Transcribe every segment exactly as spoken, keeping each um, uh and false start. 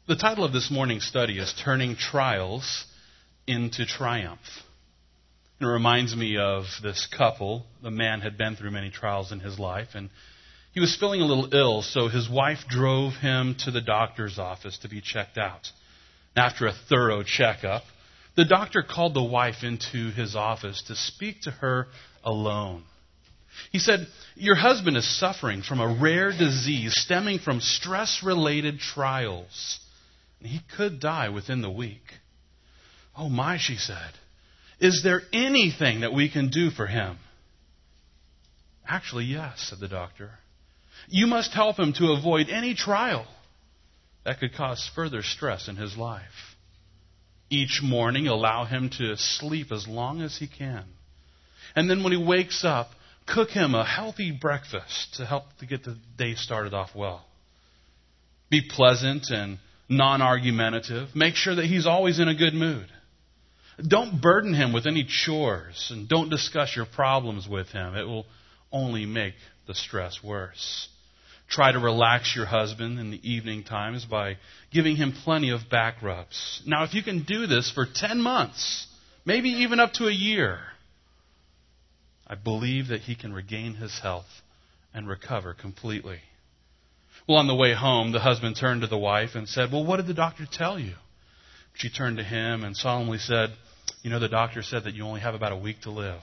The title of this morning's study is Turning Trials into Triumph. It reminds me of this couple. The man had been through many trials in his life, and he was feeling a little ill, so his wife drove him to the doctor's office to be checked out. After a thorough checkup, the doctor called the wife into his office to speak to her alone. He said, "Your husband is suffering from a rare disease stemming from stress-related trials. He could die within the week." "Oh my," she said. "Is there anything that we can do for him?" "Actually, yes," said the doctor. "You must help him to avoid any trial that could cause further stress in his life. Each morning, allow him to sleep as long as he can. And then when he wakes up, cook him a healthy breakfast to help to get the day started off well. Be pleasant and non-argumentative. Make sure that he's always in a good mood. Don't burden him with any chores, and don't discuss your problems with him. It will only make the stress worse. Try to relax your husband in the evening times by giving him plenty of back rubs. Now, if you can do this for ten months, maybe even up to a year, I believe that he can regain his health and recover completely." Well, on the way home, the husband turned to the wife and said, "Well, what did the doctor tell you?" She turned to him and solemnly said, "You know, the doctor said that you only have about a week to live."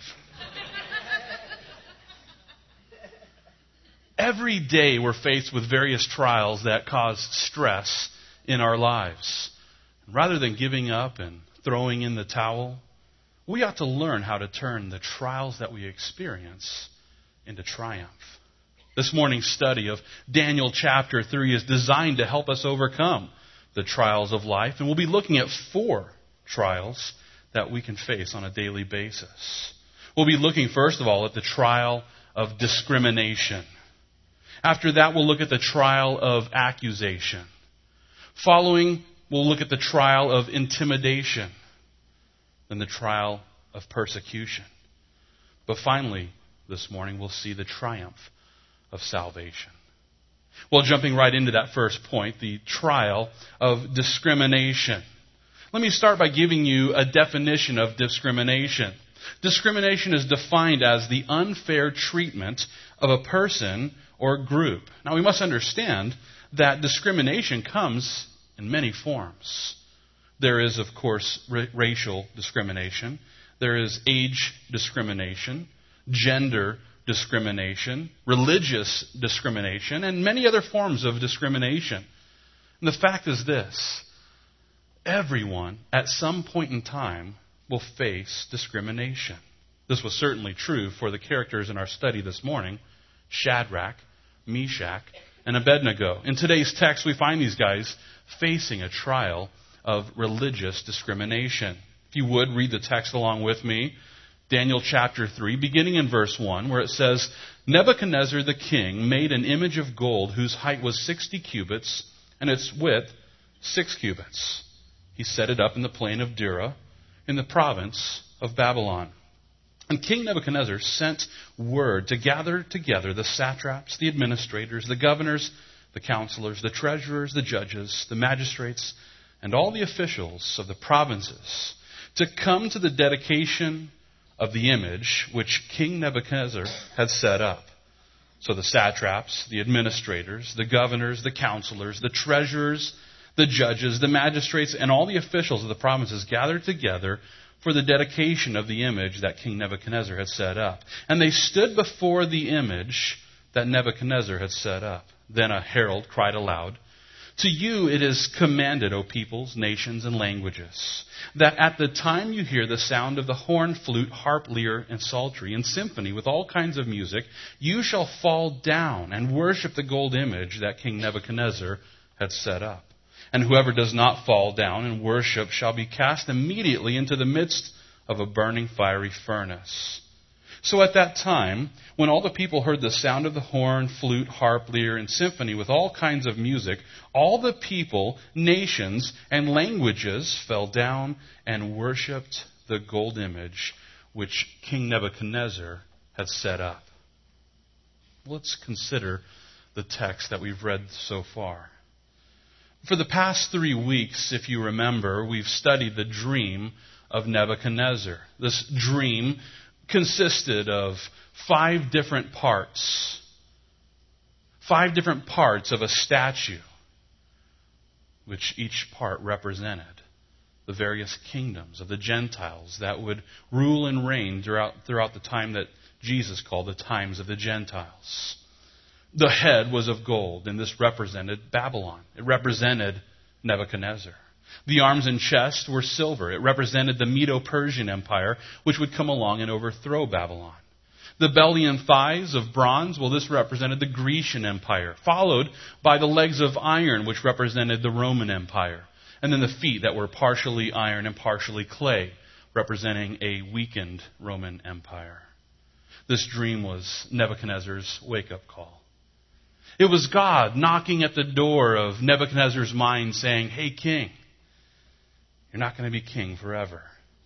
Every day we're faced with various trials that cause stress in our lives. Rather than giving up and throwing in the towel, we ought to learn how to turn the trials that we experience into triumph. This morning's study of Daniel chapter three is designed to help us overcome the trials of life. And we'll be looking at four trials that we can face on a daily basis. We'll be looking, first of all, at the trial of discrimination. After that, we'll look at the trial of accusation. Following, we'll look at the trial of intimidation. Then the trial of persecution. But finally, this morning, we'll see the triumph of salvation. Well, jumping right into that first point, the trial of discrimination. Let me start by giving you a definition of discrimination. Discrimination is defined as the unfair treatment of a person or group. Now, we must understand that discrimination comes in many forms. There is, of course, r- racial discrimination. There is age discrimination, gender discrimination, religious discrimination, and many other forms of discrimination. And the fact is this: everyone at some point in time will face discrimination. This was certainly true for the characters in our study this morning, Shadrach, Meshach, and Abednego. In today's text, we find these guys facing a trial of religious discrimination. If you would, read the text along with me. Daniel chapter three, beginning in verse one, where it says, "Nebuchadnezzar the king made an image of gold whose height was sixty cubits and its width six cubits. He set it up in the plain of Dura in the province of Babylon. And King Nebuchadnezzar sent word to gather together the satraps, the administrators, the governors, the counselors, the treasurers, the judges, the magistrates, and all the officials of the provinces to come to the dedication of the image which King Nebuchadnezzar had set up." So the satraps, the administrators, the governors, the counselors, the treasurers, the judges, the magistrates, and all the officials of the provinces gathered together for the dedication of the image that King Nebuchadnezzar had set up. And they stood before the image that Nebuchadnezzar had set up. Then a herald cried aloud, "To you it is commanded, O peoples, nations, and languages, that at the time you hear the sound of the horn, flute, harp, lyre, and psaltery, and symphony with all kinds of music, you shall fall down and worship the gold image that King Nebuchadnezzar had set up. And whoever does not fall down and worship shall be cast immediately into the midst of a burning fiery furnace." So at that time, when all the people heard the sound of the horn, flute, harp, lyre, and symphony with all kinds of music, all the people, nations, and languages fell down and worshipped the gold image which King Nebuchadnezzar had set up. Let's consider the text that we've read so far. For the past three weeks, if you remember, we've studied the dream of Nebuchadnezzar. This dream consisted of five different parts. Five different parts of a statue, which each part represented the various kingdoms of the Gentiles that would rule and reign throughout, throughout the time that Jesus called the times of the Gentiles. The head was of gold, and this represented Babylon. It represented Nebuchadnezzar. The arms and chest were silver. It represented the Medo-Persian Empire, which would come along and overthrow Babylon. The belly and thighs of bronze, well, this represented the Grecian Empire, followed by the legs of iron, which represented the Roman Empire. And then the feet that were partially iron and partially clay, representing a weakened Roman Empire. This dream was Nebuchadnezzar's wake-up call. It was God knocking at the door of Nebuchadnezzar's mind saying, "Hey, king, you're not going to be king forever."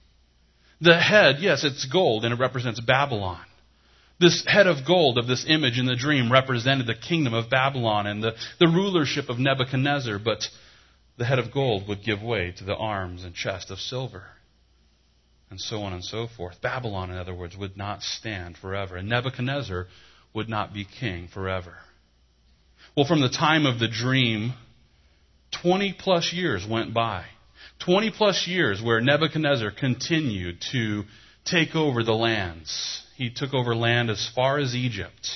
The head, yes, it's gold, and it represents Babylon. This head of gold of this image in the dream represented the kingdom of Babylon and the, the rulership of Nebuchadnezzar, but the head of gold would give way to the arms and chest of silver. And so on and so forth. Babylon, in other words, would not stand forever. And Nebuchadnezzar would not be king forever. Well, from the time of the dream, twenty plus years went by. twenty plus years where Nebuchadnezzar continued to take over the lands. He took over land as far as Egypt.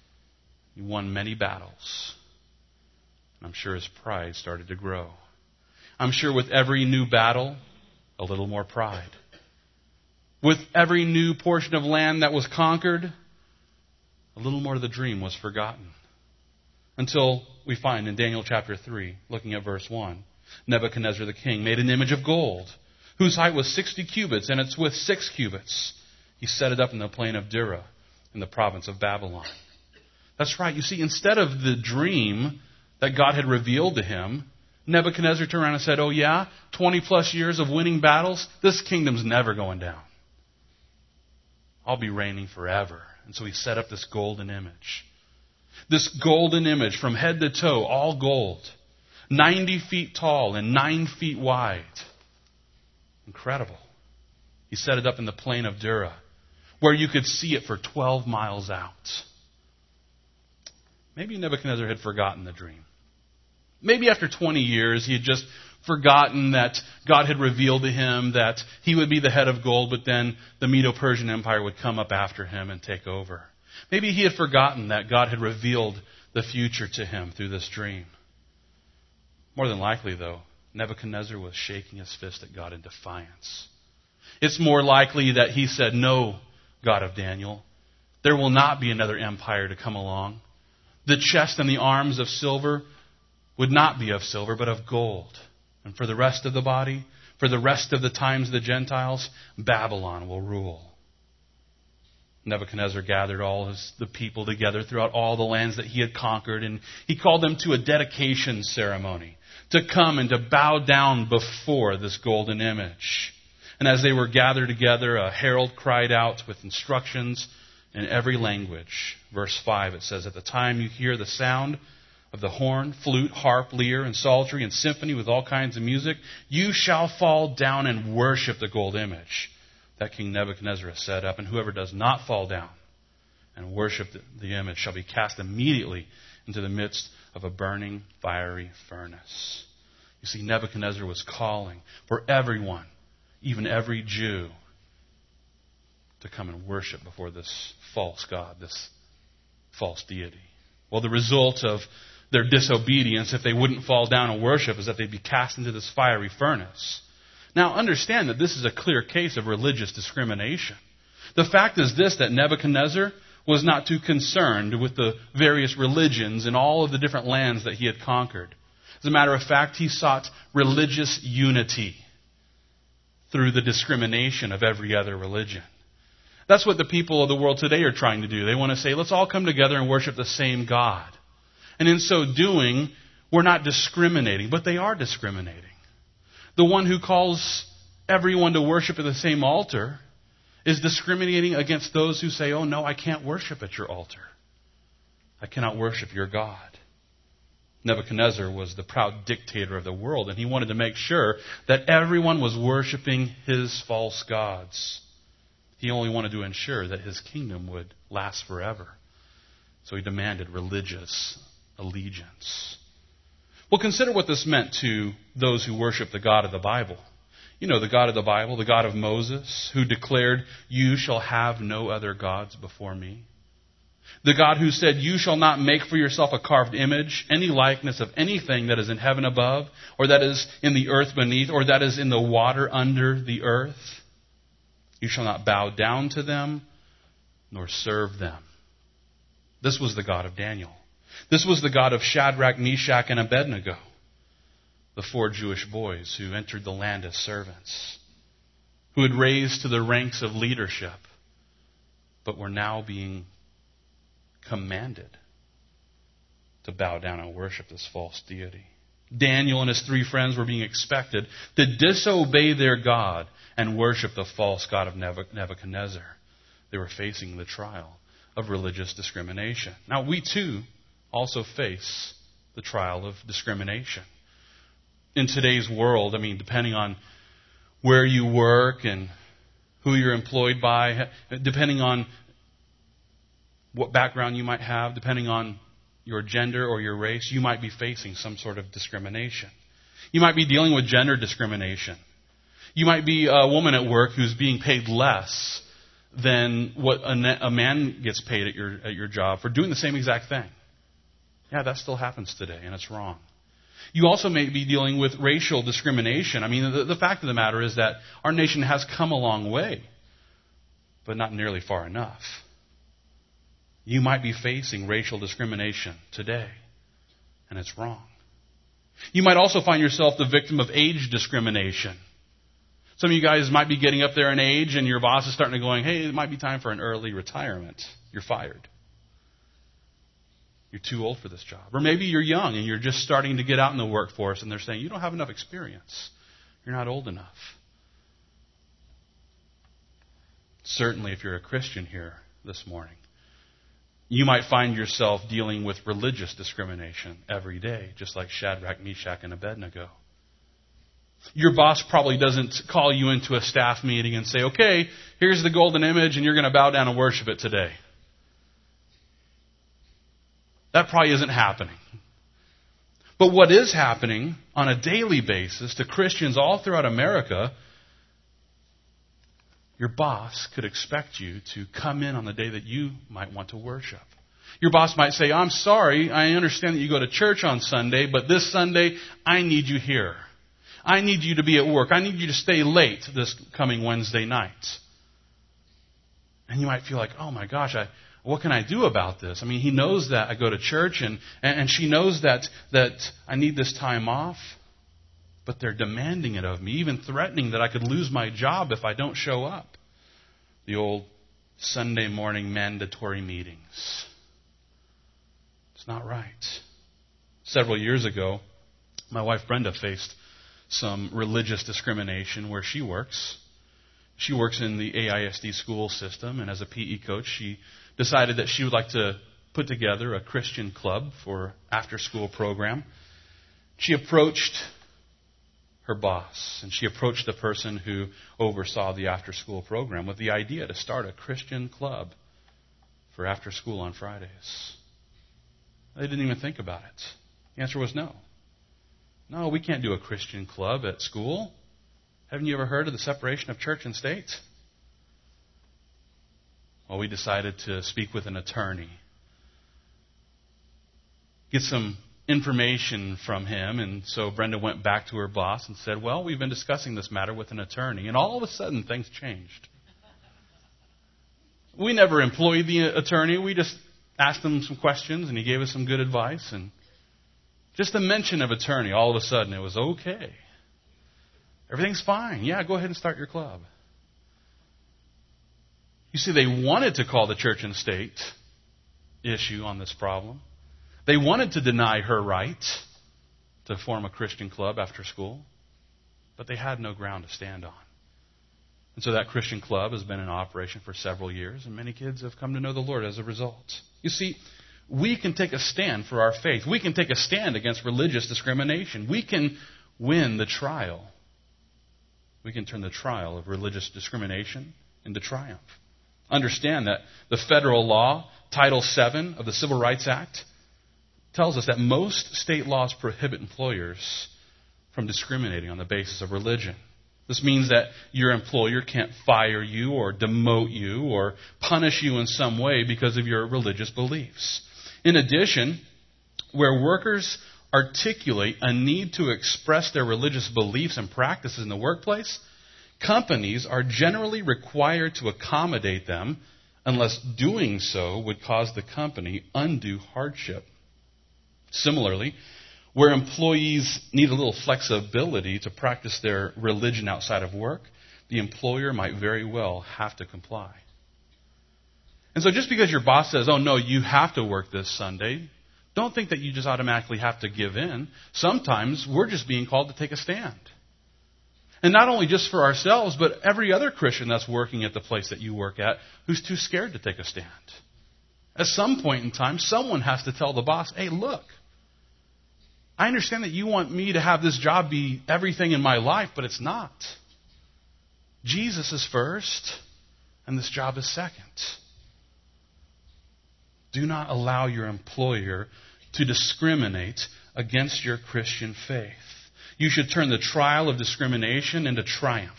He won many battles. I'm sure his pride started to grow. I'm sure with every new battle, a little more pride. With every new portion of land that was conquered, a little more of the dream was forgotten. Until we find in Daniel chapter three, looking at verse one, Nebuchadnezzar the king made an image of gold, whose height was sixty cubits, and its width six cubits. He set it up in the plain of Dura, in the province of Babylon. That's right. You see, instead of the dream that God had revealed to him, Nebuchadnezzar turned around and said, "Oh yeah, twenty plus years of winning battles, this kingdom's never going down. I'll be reigning forever." And so he set up this golden image. This golden image from head to toe, all gold. ninety feet tall and nine feet wide. Incredible. He set it up in the plain of Dura, where you could see it for twelve miles out. Maybe Nebuchadnezzar had forgotten the dream. Maybe after twenty years, he had just forgotten that God had revealed to him that he would be the head of gold, but then the Medo-Persian Empire would come up after him and take over. Maybe he had forgotten that God had revealed the future to him through this dream. More than likely, though, Nebuchadnezzar was shaking his fist at God in defiance. It's more likely that he said, "No, God of Daniel, there will not be another empire to come along. The chest and the arms of silver would not be of silver, but of gold. And for the rest of the body, for the rest of the times of the Gentiles, Babylon will rule." Nebuchadnezzar gathered all his, the people together throughout all the lands that he had conquered, and he called them to a dedication ceremony to come and to bow down before this golden image. And as they were gathered together, a herald cried out with instructions in every language. Verse five, it says, "At the time you hear the sound of the horn, flute, harp, lyre, and psaltery, and symphony with all kinds of music, you shall fall down and worship the gold image that King Nebuchadnezzar has set up. And whoever does not fall down and worship the image shall be cast immediately into the midst of a burning fiery furnace." You see, Nebuchadnezzar was calling for everyone, even every Jew, to come and worship before this false god, this false deity. Well, the result of their disobedience, if they wouldn't fall down and worship, is that they'd be cast into this fiery furnace. Now, understand that this is a clear case of religious discrimination. The fact is this, that Nebuchadnezzar was not too concerned with the various religions in all of the different lands that he had conquered. As a matter of fact, he sought religious unity through the discrimination of every other religion. That's what the people of the world today are trying to do. They want to say, let's all come together and worship the same God. And in so doing, we're not discriminating, but they are discriminating. The one who calls everyone to worship at the same altar is discriminating against those who say, "Oh no, I can't worship at your altar. I cannot worship your God." Nebuchadnezzar was the proud dictator of the world, and he wanted to make sure that everyone was worshiping his false gods. He only wanted to ensure that his kingdom would last forever. So he demanded religious allegiance. Well, consider what this meant to those who worship the God of the Bible. You know, the God of the Bible, the God of Moses, who declared, "You shall have no other gods before me." The God who said, "You shall not make for yourself a carved image, any likeness of anything that is in heaven above, or that is in the earth beneath, or that is in the water under the earth. You shall not bow down to them, nor serve them." This was the God of Daniel. This was the God of Shadrach, Meshach, and Abednego, the four Jewish boys who entered the land as servants, who had raised to the ranks of leadership, but were now being commanded to bow down and worship this false deity. Daniel and his three friends were being expected to disobey their God and worship the false god of Nebuchadnezzar. They were facing the trial of religious discrimination. Now, we too also face the trial of discrimination. In today's world, I mean, depending on where you work and who you're employed by, depending on what background you might have, depending on your gender or your race, you might be facing some sort of discrimination. You might be dealing with gender discrimination. You might be a woman at work who's being paid less than what a man gets paid at your at your job for doing the same exact thing. Yeah, that still happens today, and it's wrong. You also may be dealing with racial discrimination. I mean, the, the fact of the matter is that our nation has come a long way, but not nearly far enough. You might be facing racial discrimination today, and it's wrong. You might also find yourself the victim of age discrimination. Some of you guys might be getting up there in age, and your boss is starting to going, "Hey, it might be time for an early retirement. You're fired. You're too old for this job." Or maybe you're young, and you're just starting to get out in the workforce, and they're saying, "You don't have enough experience. You're not old enough." Certainly, if you're a Christian here this morning, you might find yourself dealing with religious discrimination every day, just like Shadrach, Meshach, and Abednego. Your boss probably doesn't call you into a staff meeting and say, "Okay, here's the golden image, and you're going to bow down and worship it today." That probably isn't happening. But what is happening on a daily basis to Christians all throughout America, your boss could expect you to come in on the day that you might want to worship. Your boss might say, "I'm sorry, I understand that you go to church on Sunday, but this Sunday, I need you here. I need you to be at work. I need you to stay late this coming Wednesday night." And you might feel like, "Oh my gosh, I, what can I do about this?" I mean, he knows that I go to church, and, and she knows that, that I need this time off. But they're demanding it of me, even threatening that I could lose my job if I don't show up. The old Sunday morning mandatory meetings. It's not right. Several years ago, my wife Brenda faced some religious discrimination where she works. She works in the A I S D school system, and as a P E coach, she decided that she would like to put together a Christian club for after-school program. She approached her boss, and she approached the person who oversaw the after-school program with the idea to start a Christian club for after school on Fridays. They didn't even think about it. The answer was no. No, we can't do a Christian club at school. Haven't you ever heard of the separation of church and state? Well, we decided to speak with an attorney, get some information from him, and so Brenda went back to her boss and said, "Well, we've been discussing this matter with an attorney," and all of a sudden things changed. We never employed the attorney. We just asked him some questions, and he gave us some good advice, and just the mention of attorney, all of a sudden it was okay. Everything's fine. Yeah, go ahead and start your club. You see, they wanted to call the church and state issue on this problem. They wanted to deny her right to form a Christian club after school, but they had no ground to stand on. And so that Christian club has been in operation for several years, and many kids have come to know the Lord as a result. You see, we can take a stand for our faith. We can take a stand against religious discrimination. We can win the trial. We can turn the trial of religious discrimination into triumph. Understand that the federal law, Title seven of the Civil Rights Act, tells us that most state laws prohibit employers from discriminating on the basis of religion. This means that your employer can't fire you or demote you or punish you in some way because of your religious beliefs. In addition, where workers articulate a need to express their religious beliefs and practices in the workplace, companies are generally required to accommodate them unless doing so would cause the company undue hardship. Similarly, where employees need a little flexibility to practice their religion outside of work, the employer might very well have to comply. And so just because your boss says, oh no, you have to work this Sunday, don't think that you just automatically have to give in. Sometimes we're just being called to take a stand. And not only just for ourselves, but every other Christian that's working at the place that you work at who's too scared to take a stand. At some point in time, someone has to tell the boss, hey, look, I understand that you want me to have this job be everything in my life, but it's not. Jesus is first, and this job is second. Do not allow your employer to discriminate against your Christian faith. You should turn the trial of discrimination into triumph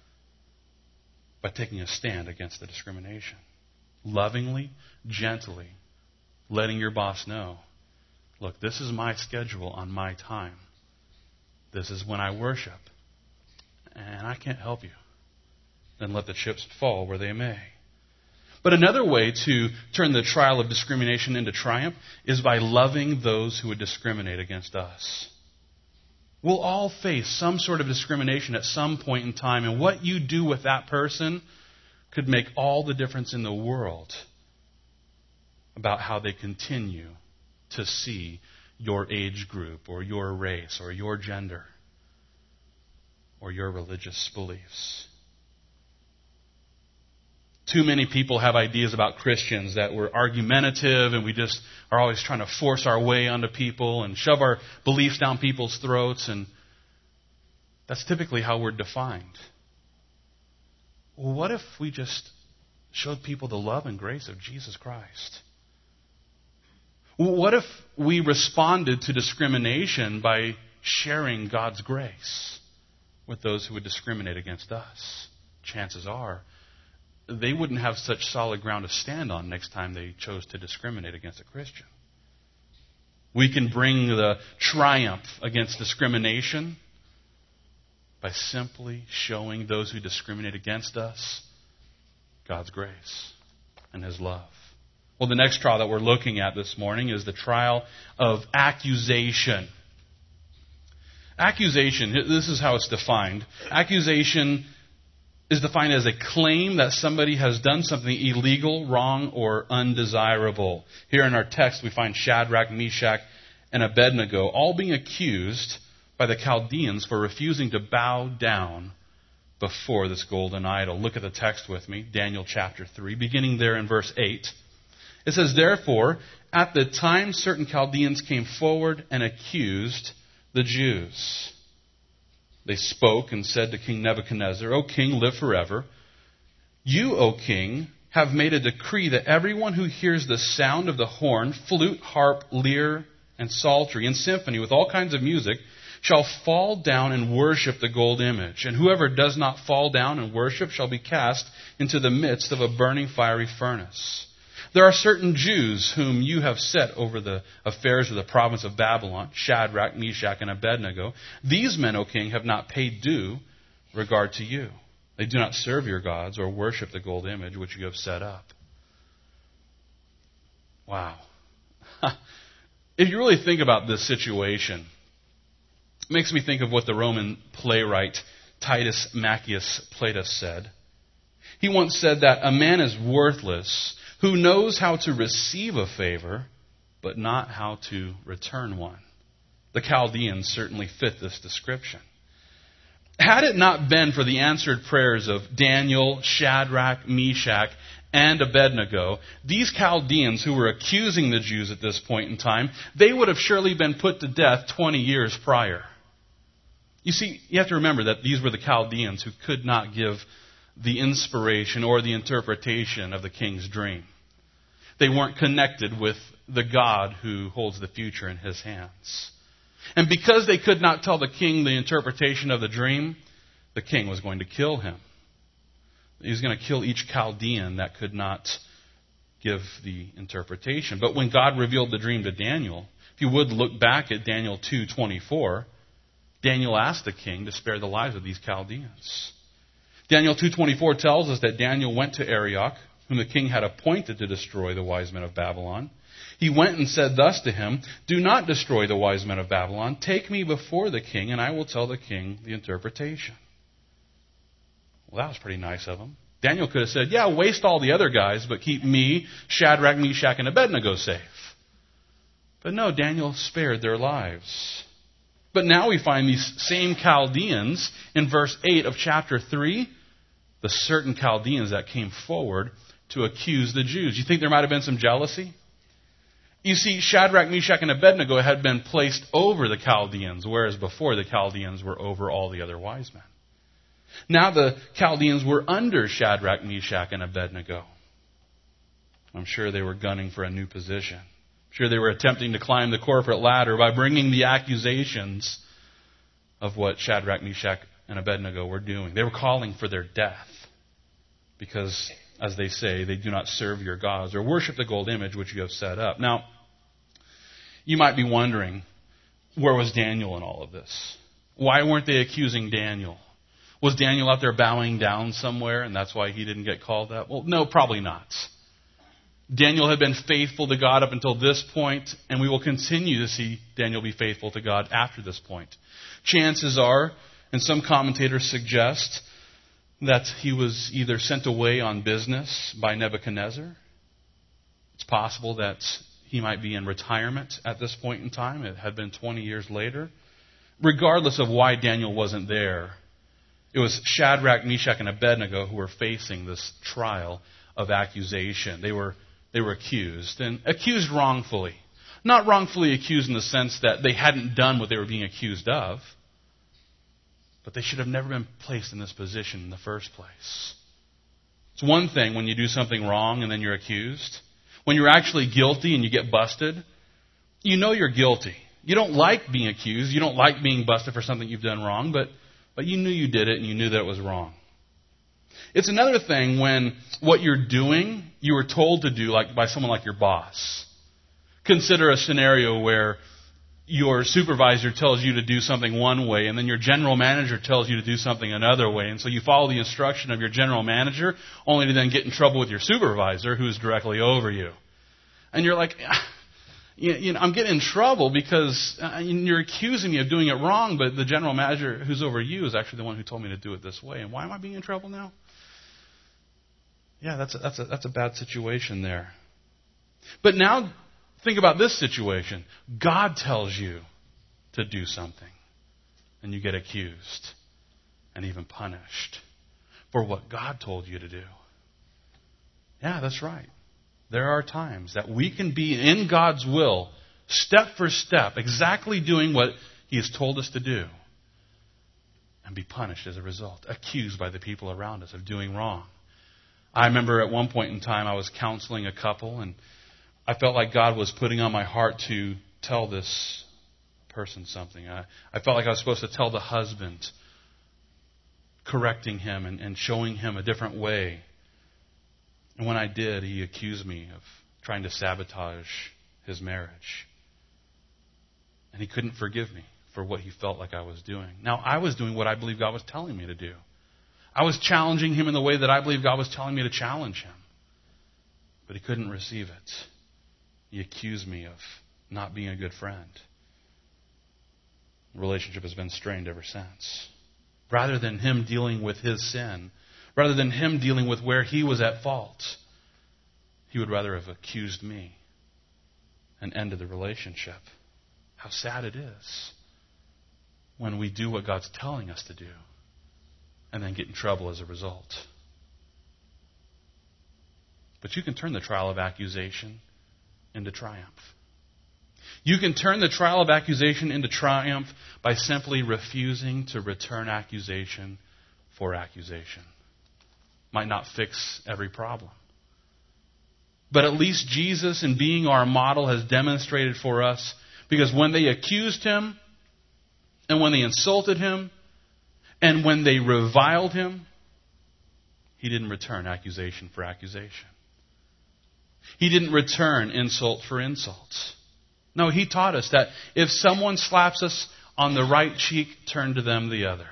by taking a stand against the discrimination. Lovingly, gently, letting your boss know, look, this is my schedule on my time. This is when I worship. And I can't help you. Then let the chips fall where they may. But another way to turn the trial of discrimination into triumph is by loving those who would discriminate against us. We'll all face some sort of discrimination at some point in time, and what you do with that person could make all the difference in the world about how they continue to see your age group or your race or your gender or your religious beliefs. Too many people have ideas about Christians that we're argumentative and we just are always trying to force our way onto people and shove our beliefs down people's throats, and that's typically how we're defined. Well, what if we just showed people the love and grace of Jesus Christ? What if we responded to discrimination by sharing God's grace with those who would discriminate against us? Chances are they wouldn't have such solid ground to stand on next time they chose to discriminate against a Christian. We can bring the triumph against discrimination by simply showing those who discriminate against us God's grace and His love. Well, the next trial that we're looking at this morning is the trial of accusation. Accusation, this is how it's defined. Accusation is defined as a claim that somebody has done something illegal, wrong, or undesirable. Here in our text, we find Shadrach, Meshach, and Abednego all being accused by the Chaldeans for refusing to bow down before this golden idol. Look at the text with me, Daniel chapter three, beginning there in verse eight. It says, therefore, at the time certain Chaldeans came forward and accused the Jews. They spoke and said to King Nebuchadnezzar, O king, live forever. You, O king, have made a decree that everyone who hears the sound of the horn, flute, harp, lyre, and psaltery, and symphony with all kinds of music, shall fall down and worship the gold image. And whoever does not fall down and worship shall be cast into the midst of a burning fiery furnace. There are certain Jews whom you have set over the affairs of the province of Babylon, Shadrach, Meshach, and Abednego. These men, O king, have not paid due regard to you. They do not serve your gods or worship the gold image which you have set up. Wow. If you really think about this situation, it makes me think of what the Roman playwright Titus Maccius Platus said. He once said that a man is worthless who knows how to receive a favor, but not how to return one. The Chaldeans certainly fit this description. Had it not been for the answered prayers of Daniel, Shadrach, Meshach, and Abednego, these Chaldeans who were accusing the Jews at this point in time, they would have surely been put to death twenty years prior. You see, you have to remember that these were the Chaldeans who could not give the inspiration or the interpretation of the king's dream. They weren't connected with the God who holds the future in his hands. And because they could not tell the king the interpretation of the dream, the king was going to kill him. He was going to kill each Chaldean that could not give the interpretation. But when God revealed the dream to Daniel, if you would look back at Daniel two twenty-four, Daniel asked the king to spare the lives of these Chaldeans. Daniel two twenty-four tells us that Daniel went to Arioch, whom the king had appointed to destroy the wise men of Babylon. He went and said thus to him, "Do not destroy the wise men of Babylon. Take me before the king, and I will tell the king the interpretation." Well, that was pretty nice of him. Daniel could have said, yeah, waste all the other guys, but keep me, Shadrach, Meshach, and Abednego safe. But no, Daniel spared their lives. But now we find these same Chaldeans in verse eight of chapter three, the certain Chaldeans that came forward to accuse the Jews. You think there might have been some jealousy? You see, Shadrach, Meshach, and Abednego had been placed over the Chaldeans, whereas before the Chaldeans were over all the other wise men. Now the Chaldeans were under Shadrach, Meshach, and Abednego. I'm sure they were gunning for a new position. I'm sure they were attempting to climb the corporate ladder by bringing the accusations of what Shadrach, Meshach, and Abednego were doing. They were calling for their death because, as they say, they do not serve your gods or worship the gold image which you have set up. Now, you might be wondering, where was Daniel in all of this? Why weren't they accusing Daniel? Was Daniel out there bowing down somewhere and that's why he didn't get called up? Well, no, probably not. Daniel had been faithful to God up until this point, and we will continue to see Daniel be faithful to God after this point. Chances are, and some commentators suggest, that he was either sent away on business by Nebuchadnezzar. It's possible that he might be in retirement at this point in time. It had been twenty years later. Regardless of why Daniel wasn't there, it was Shadrach, Meshach, and Abednego who were facing this trial of accusation. They were, they were accused, and accused wrongfully. Not wrongfully accused in the sense that they hadn't done what they were being accused of, but they should have never been placed in this position in the first place. It's one thing when you do something wrong and then you're accused. When you're actually guilty and you get busted, you know you're guilty. You don't like being accused. You don't like being busted for something you've done wrong, but But you knew you did it and you knew that it was wrong. It's another thing when what you're doing, you were told to do like by someone like your boss. Consider a scenario where your supervisor tells you to do something one way and then your general manager tells you to do something another way. And so you follow the instruction of your general manager only to then get in trouble with your supervisor who's directly over you. And you're like, You know, I'm getting in trouble because you're accusing me of doing it wrong, but the general manager who's over you is actually the one who told me to do it this way. And why am I being in trouble now? Yeah, that's a, that's a, that's a bad situation there. But now think about this situation. God tells you to do something, and you get accused and even punished for what God told you to do. Yeah, that's right. There are times that we can be in God's will, step for step, exactly doing what He has told us to do, and be punished as a result, accused by the people around us of doing wrong. I remember at one point in time I was counseling a couple, and I felt like God was putting on my heart to tell this person something. I, I felt like I was supposed to tell the husband, correcting him and, and showing him a different way. And when I did, he accused me of trying to sabotage his marriage. And he couldn't forgive me for what he felt like I was doing. Now, I was doing what I believe God was telling me to do. I was challenging him in the way that I believe God was telling me to challenge him. But he couldn't receive it. He accused me of not being a good friend. The relationship has been strained ever since. Rather than him dealing with his sin, rather than him dealing with where he was at fault, he would rather have accused me and ended the relationship. How sad it is when we do what God's telling us to do and then get in trouble as a result. But you can turn the trial of accusation into triumph. You can turn the trial of accusation into triumph by simply refusing to return accusation for accusation. Might not fix every problem. But at least Jesus, in being our model, has demonstrated for us, because when they accused him, and when they insulted him, and when they reviled him, he didn't return accusation for accusation. He didn't return insult for insult. No, he taught us that if someone slaps us on the right cheek, turn to them the other.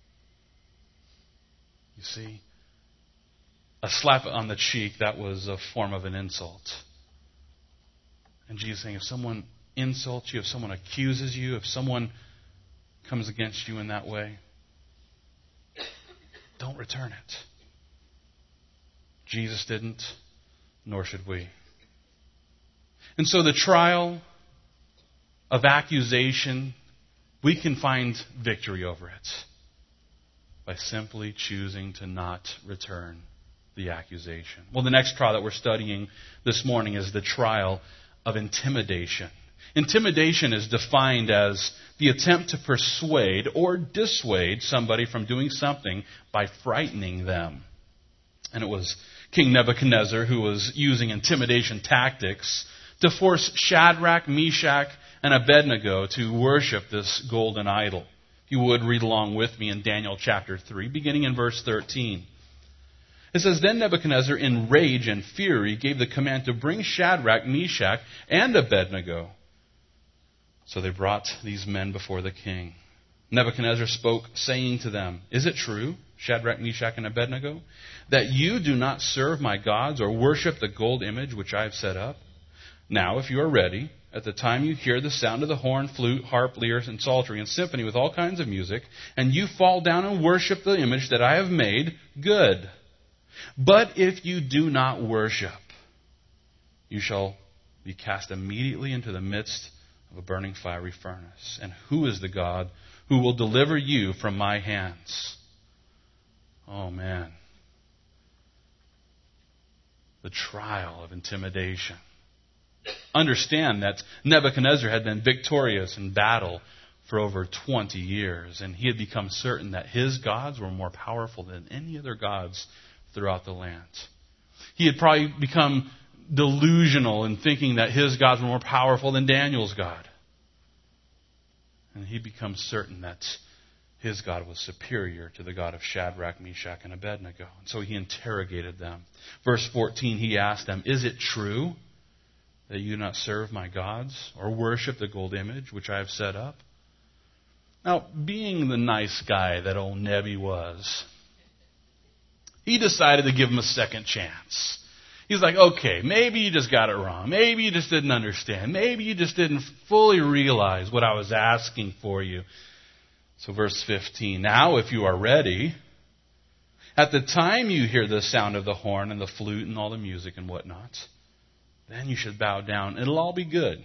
You see, a slap on the cheek, that was a form of an insult. And Jesus is saying, if someone insults you, if someone accuses you, if someone comes against you in that way, don't return it. Jesus didn't, nor should we. And so the trial of accusation, we can find victory over it by simply choosing to not return the accusation. Well, the next trial that we're studying this morning is the trial of intimidation. Intimidation is defined as the attempt to persuade or dissuade somebody from doing something by frightening them. And it was King Nebuchadnezzar who was using intimidation tactics to force Shadrach, Meshach, and Abednego to worship this golden idol. If you would, read along with me in Daniel chapter three, beginning in verse thirteen. It says, Then Nebuchadnezzar, in rage and fury, gave the command to bring Shadrach, Meshach, and Abednego. So they brought these men before the king. Nebuchadnezzar spoke, saying to them, Is it true, Shadrach, Meshach, and Abednego, that you do not serve my gods or worship the gold image which I have set up? Now, if you are ready, at the time you hear the sound of the horn, flute, harp, lyre, and psaltery, and symphony with all kinds of music, and you fall down and worship the image that I have made, good. But if you do not worship, you shall be cast immediately into the midst of a burning fiery furnace. And who is the God who will deliver you from my hands? Oh, man. The trial of intimidation. Understand that Nebuchadnezzar had been victorious in battle for over twenty years, and he had become certain that his gods were more powerful than any other gods throughout the land. He had probably become delusional in thinking that his gods were more powerful than Daniel's God. And he becomes certain that his God was superior to the God of Shadrach, Meshach, and Abednego. And so he interrogated them. Verse fourteen, he asked them, Is it true that you do not serve my gods or worship the gold image which I have set up? Now, being the nice guy that old Nebi was, he decided to give him a second chance. He's like, okay, maybe you just got it wrong. Maybe you just didn't understand. Maybe you just didn't fully realize what I was asking for you. So verse fifteen, now if you are ready, at the time you hear the sound of the horn and the flute and all the music and whatnot, then you should bow down. It'll all be good.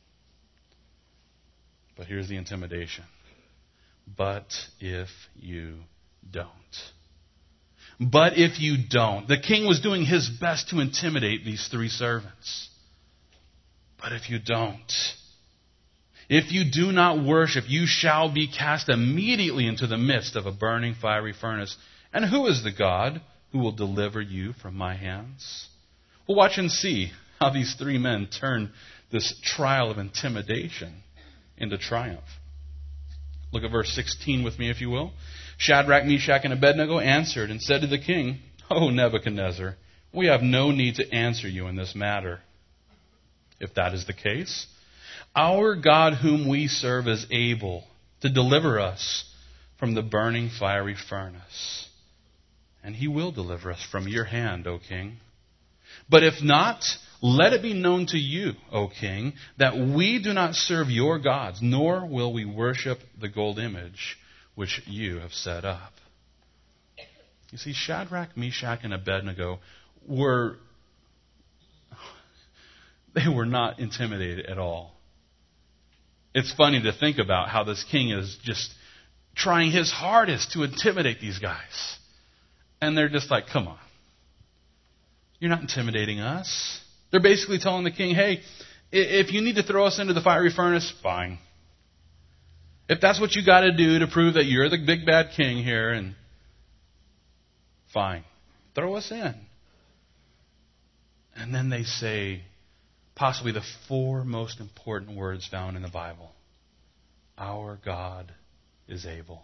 But here's the intimidation. But if you don't. But if you don't. The king was doing his best to intimidate these three servants. But if you don't. If you do not worship, you shall be cast immediately into the midst of a burning fiery furnace. And who is the God who will deliver you from my hands? Well, watch and see how these three men turn this trial of intimidation into triumph. Look at verse sixteen with me, if you will. Shadrach, Meshach, and Abednego answered and said to the king, O Nebuchadnezzar, we have no need to answer you in this matter. If that is the case, our God whom we serve is able to deliver us from the burning fiery furnace. And he will deliver us from your hand, O king. But if not, let it be known to you, O king, that we do not serve your gods, nor will we worship the gold image which you have set up. You see, Shadrach, Meshach, and Abednego were, they were not intimidated at all. It's funny to think about how this king is just trying his hardest to intimidate these guys. And they're just like, come on. You're not intimidating us. They're basically telling the king, hey, if you need to throw us into the fiery furnace, fine. If that's what you got to do to prove that you're the big bad king here, and fine. Throw us in. And then they say possibly the four most important words found in the Bible. Our God is able.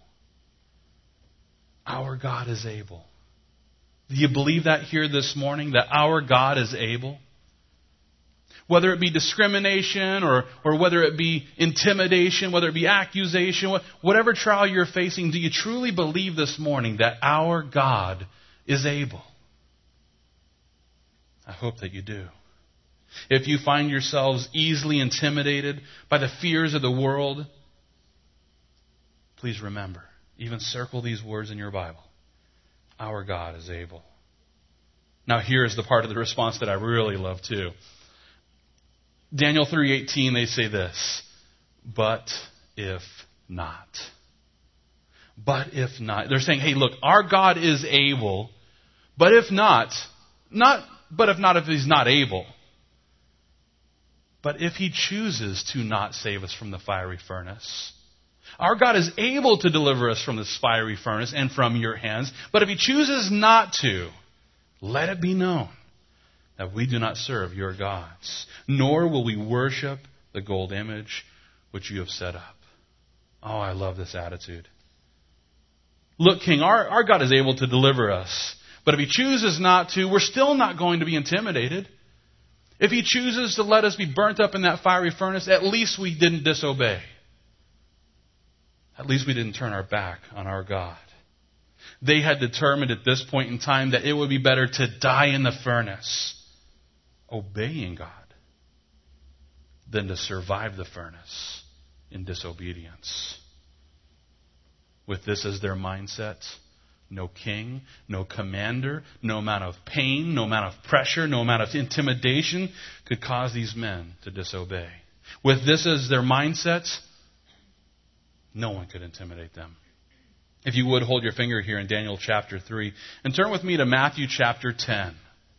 Our God is able. Do you believe that here this morning, that our God is able? Whether it be discrimination or, or whether it be intimidation, whether it be accusation, whatever trial you're facing, do you truly believe this morning that our God is able? I hope that you do. If you find yourselves easily intimidated by the fears of the world, please remember, even circle these words in your Bible. Our God is able. Now here's the part of the response that I really love too. Daniel three eighteen, they say this, but if not. But if not. They're saying, hey, look, our God is able, but if not, not, but if not if He's not able. But if He chooses to not save us from the fiery furnace, our God is able to deliver us from this fiery furnace and from your hands. But if He chooses not to, let it be known that we do not serve your gods, nor will we worship the gold image which you have set up. Oh, I love this attitude. Look, King, our, our God is able to deliver us. But if He chooses not to, we're still not going to be intimidated. If He chooses to let us be burnt up in that fiery furnace, at least we didn't disobey. At least we didn't turn our back on our God. They had determined at this point in time that it would be better to die in the furnace, obeying God, than to survive the furnace in disobedience. With this as their mindset, no king, no commander, no amount of pain, no amount of pressure, no amount of intimidation could cause these men to disobey. With this as their mindset, no one could intimidate them. If you would, hold your finger here in Daniel chapter three and turn with me to Matthew chapter ten.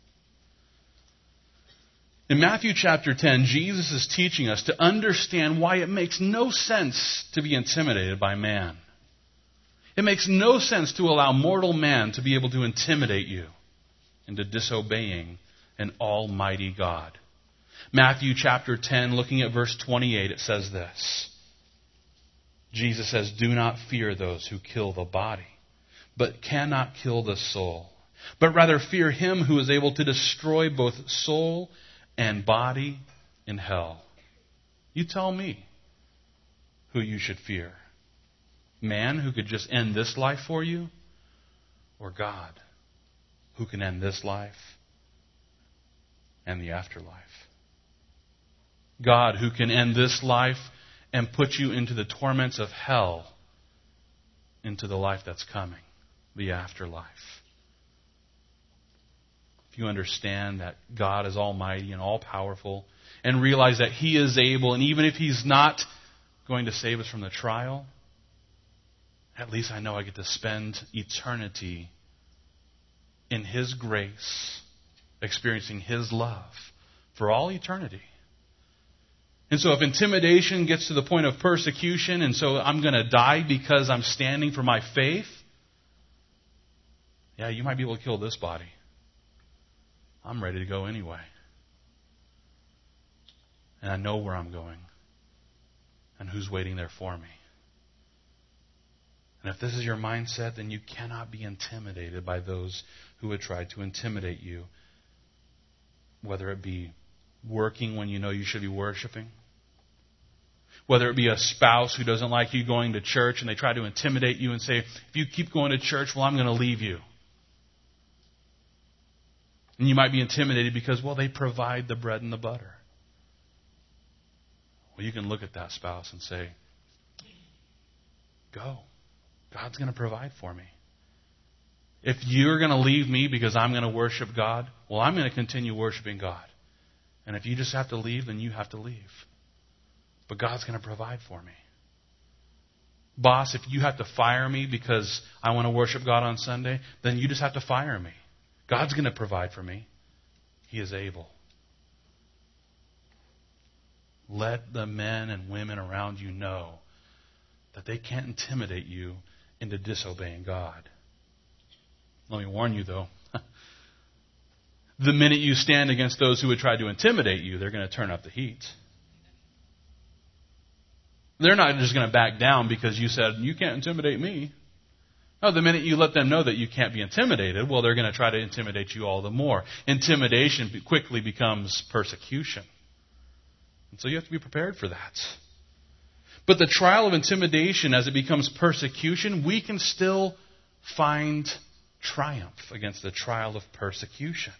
In Matthew chapter ten, Jesus is teaching us to understand why it makes no sense to be intimidated by man. It makes no sense to allow mortal man to be able to intimidate you into disobeying an almighty God. Matthew chapter ten, looking at verse twenty-eight, it says this. Jesus says, do not fear those who kill the body, but cannot kill the soul. But rather fear Him who is able to destroy both soul and body in hell. You tell me who you should fear. Man who could just end this life for you? Or God who can end this life and the afterlife? God who can end this life and put you into the torments of hell, into the life that's coming, the afterlife. If you understand that God is almighty and all-powerful, and realize that He is able, and even if He's not going to save us from the trial, at least I know I get to spend eternity in His grace, experiencing His love for all eternity. And so if intimidation gets to the point of persecution, and so I'm going to die because I'm standing for my faith, yeah, you might be able to kill this body. I'm ready to go anyway. And I know where I'm going and who's waiting there for me. And if this is your mindset, then you cannot be intimidated by those who would try to intimidate you, whether it be working when you know you should be worshiping, whether it be a spouse who doesn't like you going to church and they try to intimidate you and say, if you keep going to church, well, I'm going to leave you. And you might be intimidated because, well, they provide the bread and the butter. Well, you can look at that spouse and say, go. God's going to provide for me. If you're going to leave me because I'm going to worship God, well, I'm going to continue worshiping God. And if you just have to leave, then you have to leave. But God's going to provide for me. Boss, if you have to fire me because I want to worship God on Sunday, then you just have to fire me. God's going to provide for me. He is able. Let the men and women around you know that they can't intimidate you into disobeying God. Let me warn you, though. The minute you stand against those who would try to intimidate you, they're going to turn up the heat. They're not just going to back down because you said, you can't intimidate me. No, the minute you let them know that you can't be intimidated, well, they're going to try to intimidate you all the more. Intimidation quickly becomes persecution. And so you have to be prepared for that. But the trial of intimidation, as it becomes persecution, we can still find triumph against the trial of persecution.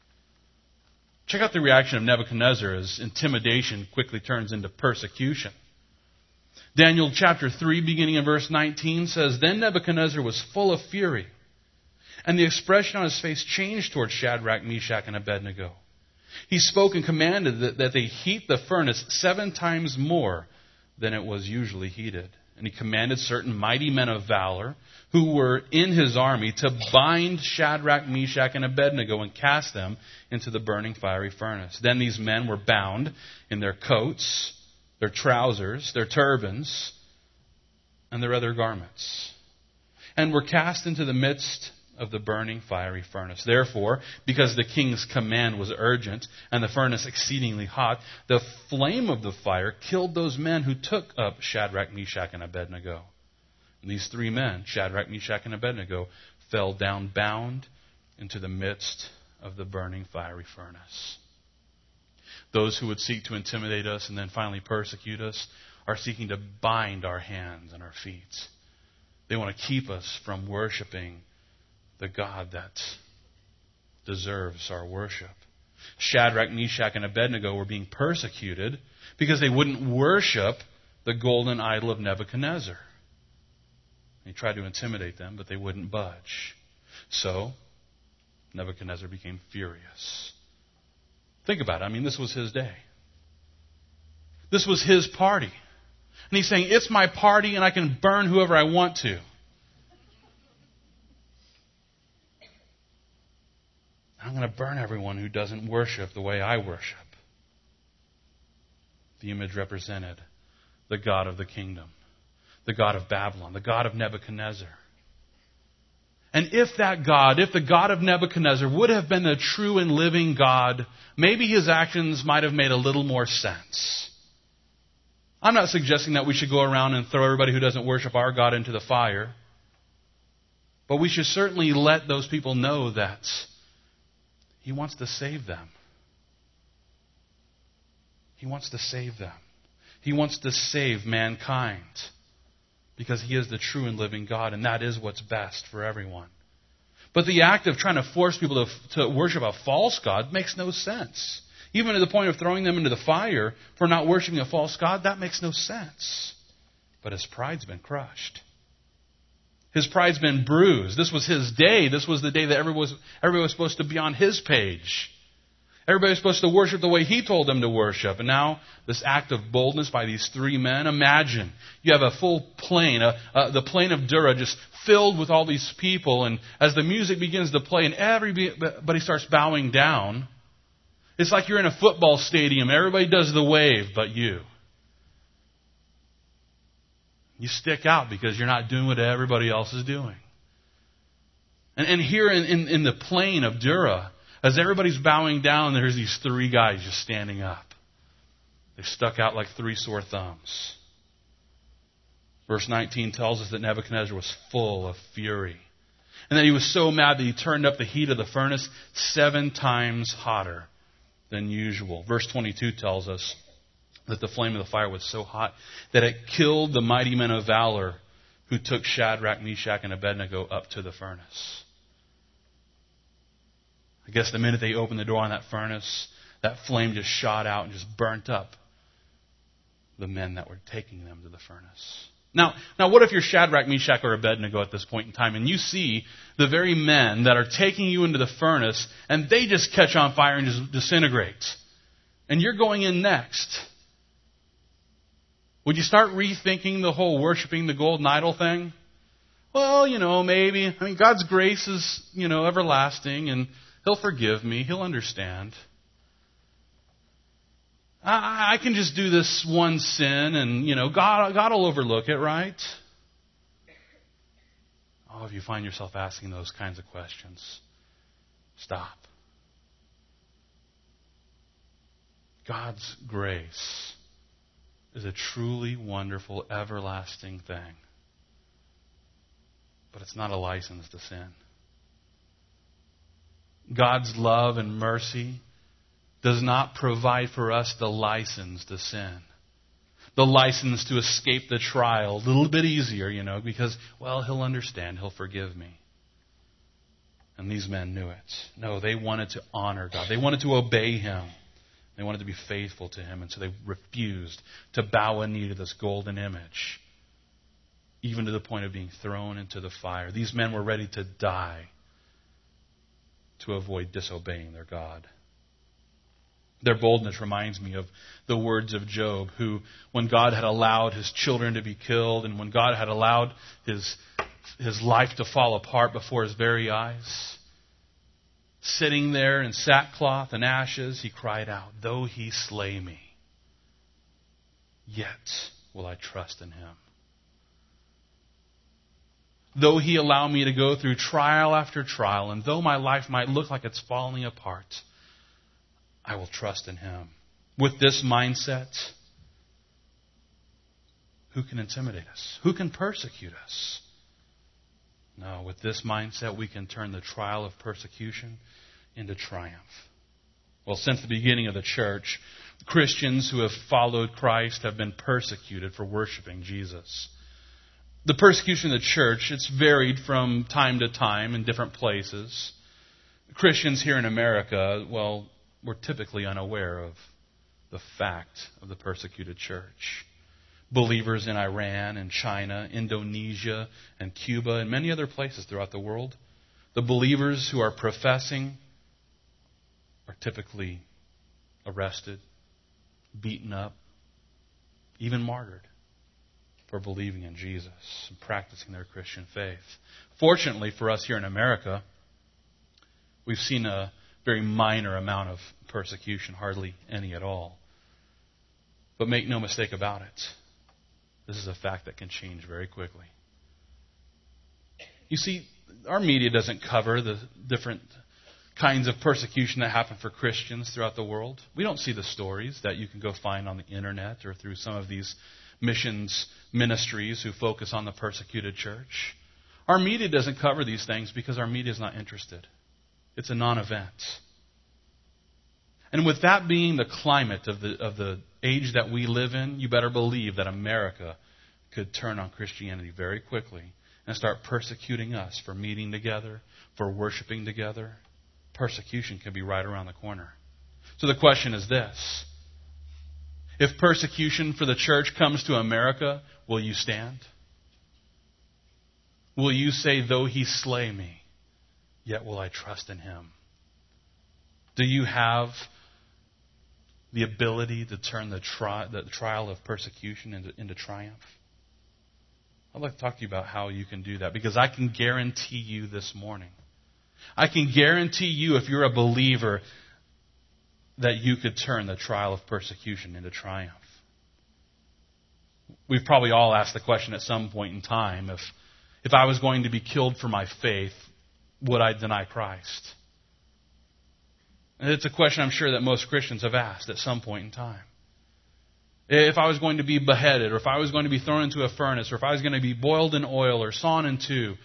Check out the reaction of Nebuchadnezzar as intimidation quickly turns into persecution. Daniel chapter three, beginning in verse nineteen, says, Then Nebuchadnezzar was full of fury, and the expression on his face changed toward Shadrach, Meshach, and Abednego. He spoke and commanded that, that they heat the furnace seven times more than it was usually heated. And he commanded certain mighty men of valor who were in his army to bind Shadrach, Meshach, and Abednego and cast them into the burning fiery furnace. Then these men were bound in their coats, their trousers, their turbans, and their other garments, and were cast into the midst of the burning fiery furnace. Therefore, because the king's command was urgent and the furnace exceedingly hot, the flame of the fire killed those men who took up Shadrach, Meshach, and Abednego. And these three men, Shadrach, Meshach, and Abednego, fell down bound into the midst of the burning fiery furnace. Those who would seek to intimidate us and then finally persecute us are seeking to bind our hands and our feet. They want to keep us from worshiping the God that deserves our worship. Shadrach, Meshach, and Abednego were being persecuted because they wouldn't worship the golden idol of Nebuchadnezzar. He tried to intimidate them, but they wouldn't budge. So, Nebuchadnezzar became furious. Think about it. I mean, this was his day. This was his party. And he's saying, it's my party and I can burn whoever I want to. I'm going to burn everyone who doesn't worship the way I worship. The image represented the God of the kingdom, the God of Babylon, the God of Nebuchadnezzar. And if that God, if the God of Nebuchadnezzar would have been the true and living God, maybe his actions might have made a little more sense. I'm not suggesting that we should go around and throw everybody who doesn't worship our God into the fire. But we should certainly let those people know that he wants to save them. He wants to save them. He wants to save mankind. Because he is the true and living God, and that is what's best for everyone. But the act of trying to force people to, to worship a false God makes no sense. Even to the point of throwing them into the fire for not worshiping a false God, that makes no sense. But his pride's been crushed. His pride's been bruised. This was his day. This was the day that everybody was, everybody was supposed to be on his page. Everybody was supposed to worship the way he told them to worship. And now, this act of boldness by these three men. Imagine, you have a full plain, a, a, the plain of Dura just filled with all these people. And as the music begins to play and everybody starts bowing down, it's like you're in a football stadium. Everybody does the wave but you. You stick out because you're not doing what everybody else is doing. And, and here in, in, in the plain of Dura, as everybody's bowing down, there's these three guys just standing up. They stuck out like three sore thumbs. Verse nineteen tells us that Nebuchadnezzar was full of fury. And that he was so mad that he turned up the heat of the furnace seven times hotter than usual. Verse twenty-two tells us that the flame of the fire was so hot that it killed the mighty men of valor who took Shadrach, Meshach, and Abednego up to the furnace. I guess the minute they opened the door on that furnace, that flame just shot out and just burnt up the men that were taking them to the furnace. Now, now, what if you're Shadrach, Meshach, or Abednego at this point in time, and you see the very men that are taking you into the furnace, and they just catch on fire and just disintegrate, and you're going in next? Would you start rethinking the whole worshiping the golden idol thing? Well, you know, maybe. I mean, God's grace is, you know, everlasting, and He'll forgive me. He'll understand. I, I can just do this one sin and, you know, God, God will overlook it, right? Oh, if you find yourself asking those kinds of questions, stop. God's grace is a truly wonderful, everlasting thing. But it's not a license to sin. God's love and mercy does not provide for us the license to sin. The license to escape the trial. A little bit easier, you know, because, well, He'll understand. He'll forgive me. And these men knew it. No, they wanted to honor God. They wanted to obey Him. They wanted to be faithful to Him. And so they refused to bow a knee to this golden image, even to the point of being thrown into the fire. These men were ready to die to avoid disobeying their God. Their boldness reminds me of the words of Job, who, when God had allowed his children to be killed, and when God had allowed his, his life to fall apart before his very eyes, sitting there in sackcloth and ashes, he cried out, "Though He slay me, yet will I trust in Him. Though He allow me to go through trial after trial, and though my life might look like it's falling apart, I will trust in Him." With this mindset, who can intimidate us? Who can persecute us? No, with this mindset, we can turn the trial of persecution into triumph. Well, since the beginning of the church, Christians who have followed Christ have been persecuted for worshiping Jesus. The persecution of the church, it's varied from time to time in different places. Christians here in America, well, we're typically unaware of the fact of the persecuted church. Believers in Iran and China, Indonesia and Cuba and many other places throughout the world, the believers who are professing are typically arrested, beaten up, even martyred for believing in Jesus and practicing their Christian faith. Fortunately for us here in America, we've seen a very minor amount of persecution, hardly any at all. But make no mistake about it, this is a fact that can change very quickly. You see, our media doesn't cover the different kinds of persecution that happen for Christians throughout the world. We don't see the stories that you can go find on the internet or through some of these missions ministries who focus on the persecuted church. Our media doesn't cover these things because our media is not interested. It's a non-event. And with that being the climate of the of the age that we live in, you better believe that America could turn on Christianity very quickly and start persecuting us for meeting together, for worshiping together. Persecution could be right around the corner. So the question is this: if persecution for the church comes to America, will you stand? Will you say, "Though He slay me, yet will I trust in Him"? Do you have the ability to turn the, tri- the trial of persecution into, into triumph? I'd like to talk to you about how you can do that, because I can guarantee you this morning, I can guarantee you, if you're a believer, that you could turn the trial of persecution into triumph. We've probably all asked the question at some point in time, if if I was going to be killed for my faith, would I deny Christ? And it's a question I'm sure that most Christians have asked at some point in time. If I was going to be beheaded, or if I was going to be thrown into a furnace, or if I was going to be boiled in oil or sawn in two,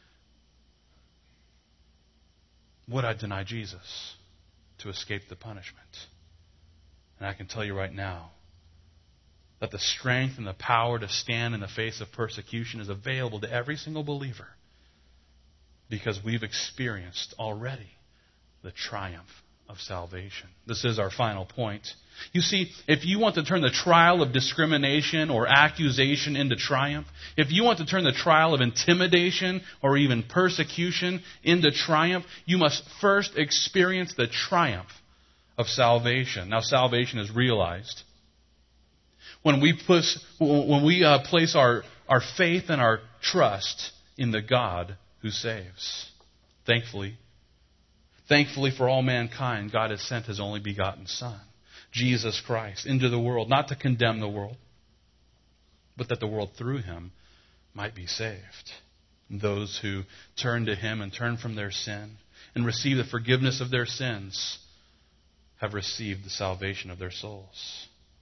would I deny Jesus to escape the punishment? And I can tell you right now that the strength and the power to stand in the face of persecution is available to every single believer, because we've experienced already the triumph of salvation. This is our final point. You see, if you want to turn the trial of discrimination or accusation into triumph, if you want to turn the trial of intimidation or even persecution into triumph, you must first experience the triumph of salvation. Now, salvation is realized when we push, when we uh, place our, our faith and our trust in the God who saves. Thankfully, Thankfully for all mankind, God has sent His only begotten Son, Jesus Christ, into the world, not to condemn the world, but that the world through Him might be saved. And those who turn to Him and turn from their sin and receive the forgiveness of their sins have received the salvation of their souls.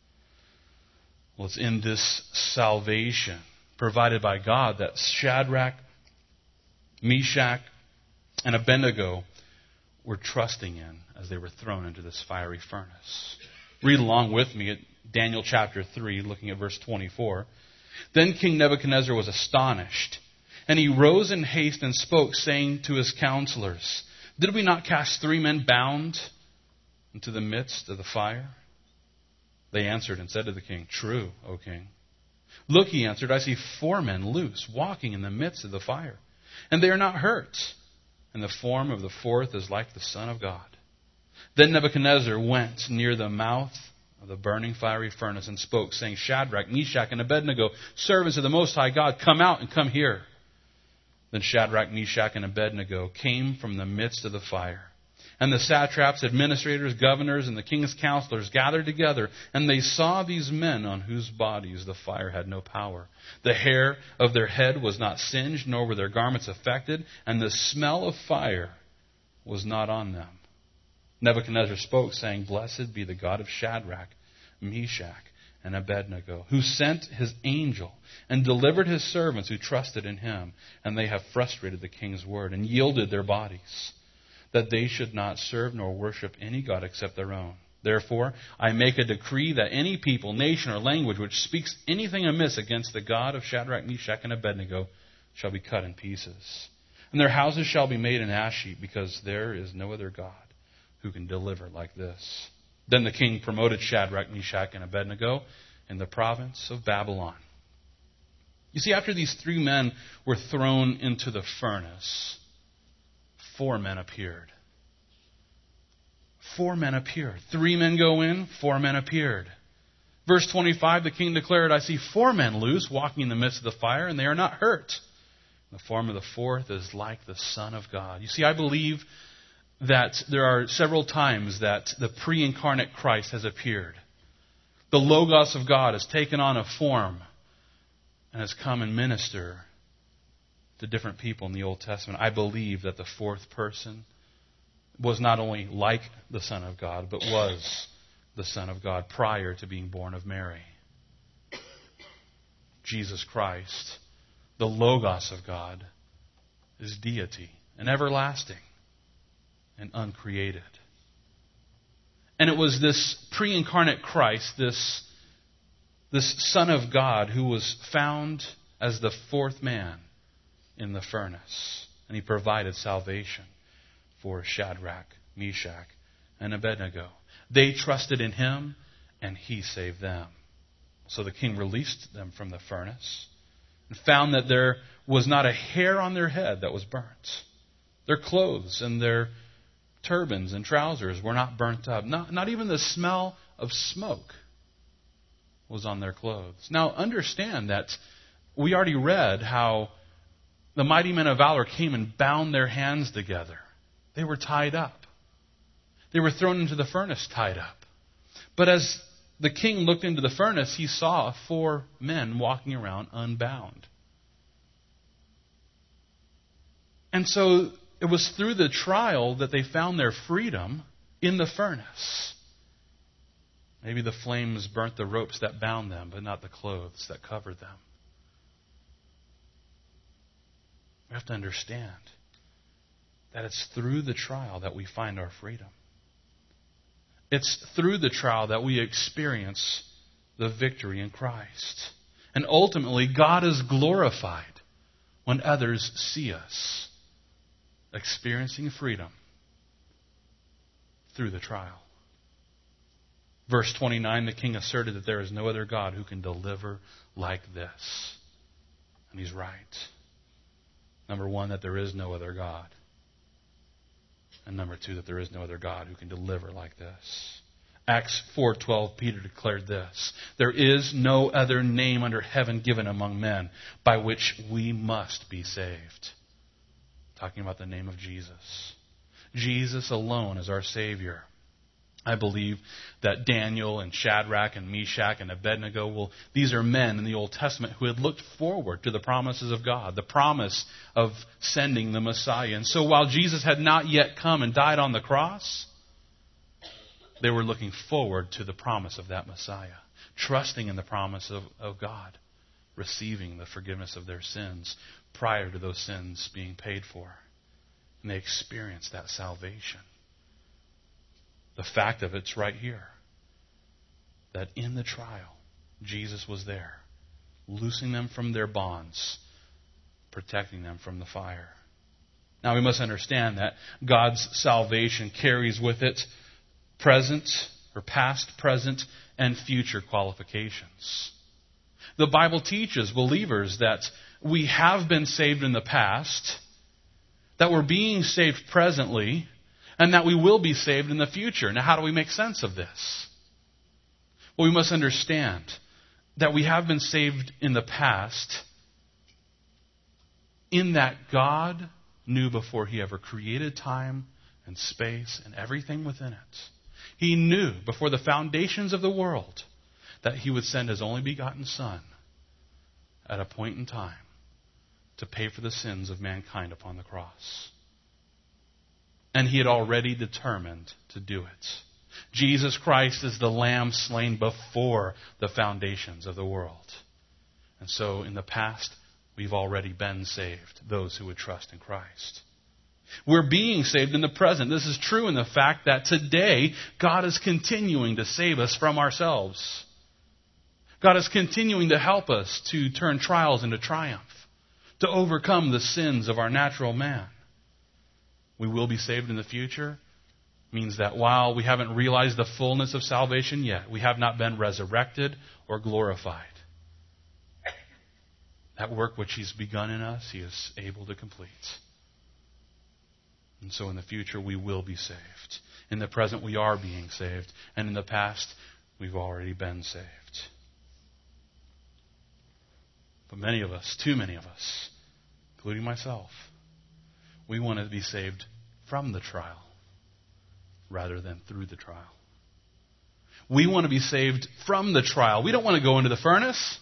Well, it's in this salvation provided by God that Shadrach, Meshach, and Abednego were trusting in as they were thrown into this fiery furnace. Read along with me at Daniel chapter three, looking at verse twenty-four. Then King Nebuchadnezzar was astonished, and he rose in haste and spoke, saying to his counselors, "Did we not cast three men bound into the midst of the fire?" They answered and said to the king, "True, O king." "Look," he answered, "I see four men loose, walking in the midst of the fire, and they are not hurt. And the form of the fourth is like the Son of God." Then Nebuchadnezzar went near the mouth of the burning fiery furnace and spoke, saying, "Shadrach, Meshach, and Abednego, servants of the Most High God, come out and come here." Then Shadrach, Meshach, and Abednego came from the midst of the fire. And the satraps, administrators, governors, and the king's counselors gathered together, and they saw these men on whose bodies the fire had no power. The hair of their head was not singed, nor were their garments affected, and the smell of fire was not on them. Nebuchadnezzar spoke, saying, "Blessed be the God of Shadrach, Meshach, and Abednego, who sent His angel and delivered His servants who trusted in Him, and they have frustrated the king's word and yielded their bodies, that they should not serve nor worship any god except their own. Therefore, I make a decree that any people, nation, or language which speaks anything amiss against the God of Shadrach, Meshach, and Abednego shall be cut in pieces. And their houses shall be made an ash heap, because there is no other God who can deliver like this." Then the king promoted Shadrach, Meshach, and Abednego in the province of Babylon. You see, after these three men were thrown into the furnace, four men appeared. Four men appeared. Three men go in, four men appeared. Verse twenty-five, the king declared, "I see four men loose, walking in the midst of the fire, and they are not hurt. The form of the fourth is like the Son of God." You see, I believe that there are several times that the pre-incarnate Christ has appeared. The Logos of God has taken on a form and has come and ministered to different people in the Old Testament. I believe that the fourth person was not only like the Son of God, but was the Son of God prior to being born of Mary. Jesus Christ, the Logos of God, is deity and everlasting and uncreated. And it was this pre-incarnate Christ, this, this Son of God, who was found as the fourth man in the furnace. And He provided salvation for Shadrach, Meshach, and Abednego. They trusted in Him, and He saved them. So the king released them from the furnace and found that there was not a hair on their head that was burnt. Their clothes and their turbans and trousers were not burnt up. Not, not even the smell of smoke was on their clothes. Now understand that we already read how the mighty men of valor came and bound their hands together. They were tied up. They were thrown into the furnace tied up. But as the king looked into the furnace, he saw four men walking around unbound. And so it was through the trial that they found their freedom in the furnace. Maybe the flames burnt the ropes that bound them, but not the clothes that covered them. We have to understand that it's through the trial that we find our freedom. It's through the trial that we experience the victory in Christ. And ultimately, God is glorified when others see us experiencing freedom through the trial. Verse twenty-nine, the king asserted that there is no other God who can deliver like this. And he's right. Number one, that there is no other God. And number two, that there is no other God who can deliver like this. Acts four twelve, Peter declared this: "There is no other name under heaven given among men by which we must be saved." Talking about the name of Jesus. Jesus alone as our Savior. I believe that Daniel and Shadrach and Meshach and Abednego, well, these are men in the Old Testament who had looked forward to the promises of God, the promise of sending the Messiah. And so while Jesus had not yet come and died on the cross, they were looking forward to the promise of that Messiah, trusting in the promise of, of God, receiving the forgiveness of their sins prior to those sins being paid for. And they experienced that salvation. The fact of it's right here, that in the trial, Jesus was there, loosing them from their bonds, protecting them from the fire. Now we must understand that God's salvation carries with it present, or past, present, and future qualifications. The Bible teaches believers that we have been saved in the past, that we're being saved presently, and that we will be saved in the future. Now, how do we make sense of this? Well, we must understand that we have been saved in the past in that God knew before He ever created time and space and everything within it. He knew before the foundations of the world that He would send His only begotten Son at a point in time to pay for the sins of mankind upon the cross. And He had already determined to do it. Jesus Christ is the Lamb slain before the foundations of the world. And so in the past, we've already been saved, those who would trust in Christ. We're being saved in the present. This is true in the fact that today, God is continuing to save us from ourselves. God is continuing to help us to turn trials into triumph, to overcome the sins of our natural man. We will be saved in the future means that while we haven't realized the fullness of salvation yet, we have not been resurrected or glorified. That work which He's begun in us, He is able to complete. And so in the future, we will be saved. In the present, we are being saved. And in the past, we've already been saved. But many of us, too many of us, including myself, we want to be saved from the trial rather than through the trial. We want to be saved from the trial. We don't want to go into the furnace.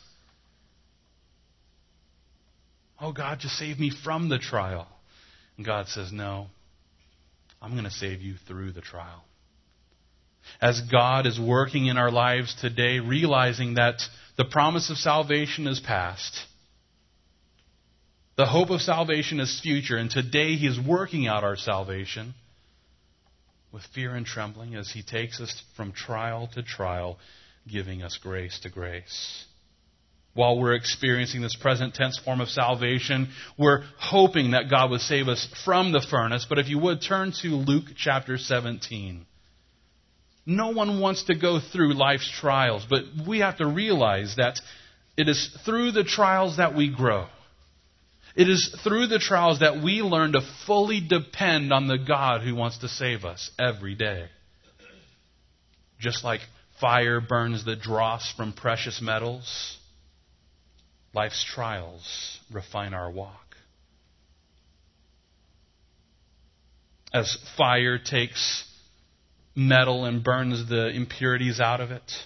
Oh, God, just save me from the trial. And God says, no, I'm going to save you through the trial. As God is working in our lives today, realizing that the promise of salvation is past, the hope of salvation is future, and today He is working out our salvation with fear and trembling as He takes us from trial to trial, giving us grace to grace. While we're experiencing this present tense form of salvation, we're hoping that God would save us from the furnace. But if you would, turn to Luke chapter seventeen. No one wants to go through life's trials, but we have to realize that it is through the trials that we grow. It is through the trials that we learn to fully depend on the God who wants to save us every day. Just like fire burns the dross from precious metals, life's trials refine our walk. As fire takes metal and burns the impurities out of it,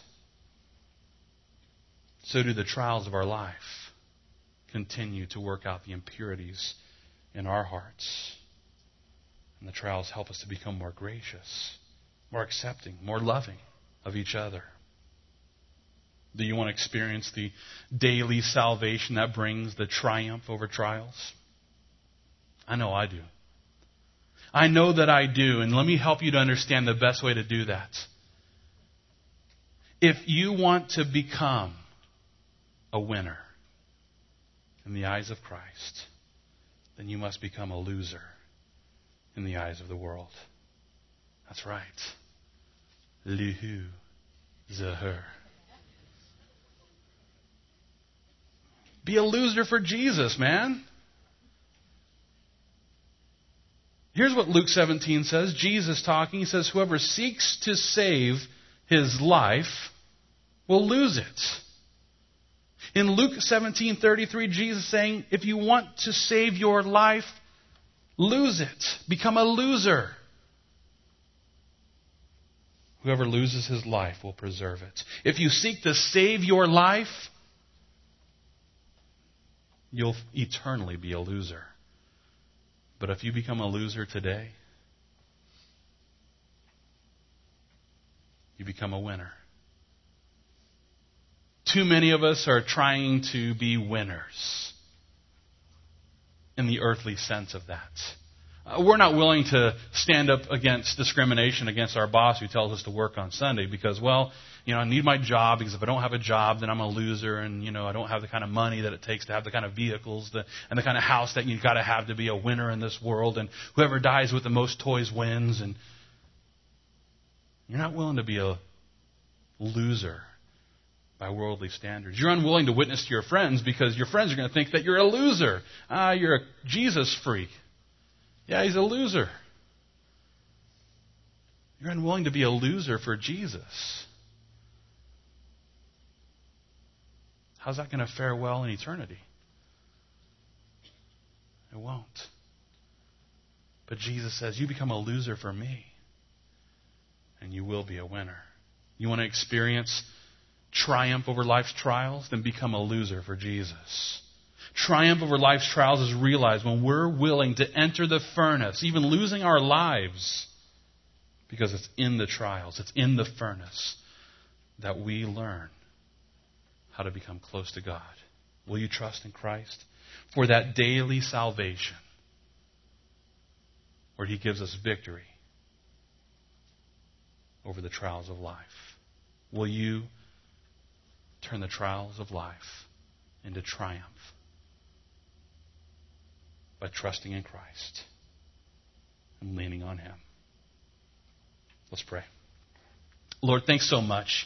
so do the trials of our life continue to work out the impurities in our hearts. And the trials help us to become more gracious, more accepting, more loving of each other. Do you want to experience the daily salvation that brings the triumph over trials? I know I do. I know that I do, and let me help you to understand the best way to do that. If you want to become a winner in the eyes of Christ, then you must become a loser in the eyes of the world. That's right. Loser. Be a loser for Jesus, man. Here's what Luke seventeen says. Jesus talking, He says, whoever seeks to save his life will lose it. In Luke seventeen thirty-three, Jesus saying, if you want to save your life, lose it. Become a loser. Whoever loses his life will preserve it. If you seek to save your life, you'll eternally be a loser. But if you become a loser today, you become a winner. Too many of us are trying to be winners in the earthly sense of that. Uh, we're not willing to stand up against discrimination against our boss who tells us to work on Sunday because, well, you know, I need my job because if I don't have a job, then I'm a loser, and, you know, I don't have the kind of money that it takes to have the kind of vehicles the, and the kind of house that you've got to have to be a winner in this world, and whoever dies with the most toys wins, and you're not willing to be a loser by worldly standards. You're unwilling to witness to your friends because your friends are going to think that you're a loser. Ah, you're a Jesus freak. Yeah, he's a loser. You're unwilling to be a loser for Jesus. How's that going to fare well in eternity? It won't. But Jesus says, you become a loser for me, and you will be a winner. You want to experience triumph over life's trials? Then become a loser for Jesus. Triumph over life's trials is realized when we're willing to enter the furnace, even losing our lives, because it's in the trials, it's in the furnace that we learn how to become close to God. Will you trust in Christ for that daily salvation where He gives us victory over the trials of life? Will you turn the trials of life into triumph by trusting in Christ and leaning on Him? Let's pray. Lord, thanks so much